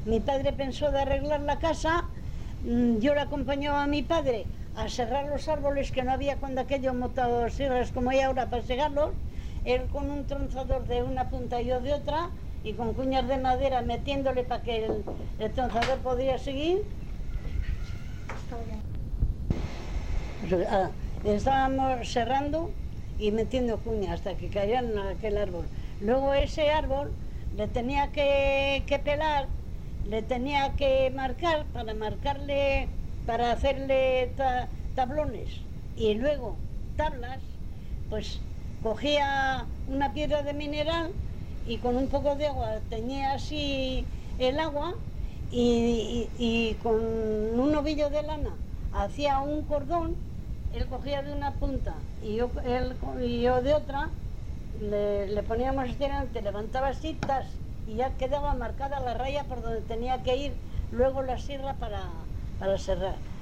mi padre pensó de arreglar la casa, yo le acompañaba a mi padre a serrar los árboles que no había cuando aquello motosierras como hay ahora para segarlos, él con un tronzador de una punta y yo de otra, y con cuñas de madera metiéndole para que el tronzador podía seguir. Estábamos serrando y metiendo cuñas hasta que caían en aquel árbol. Luego ese árbol le tenía que pelar, le tenía que marcar para hacerle tablones, y luego tablas. Pues cogía una piedra de mineral y con un poco de agua teñía así el agua, y con un ovillo de lana hacía un cordón. Él cogía de una punta y yo de otra, le poníamos estirante, levantaba así, y ya quedaba marcada la raya por donde tenía que ir luego la sierra para cerrar.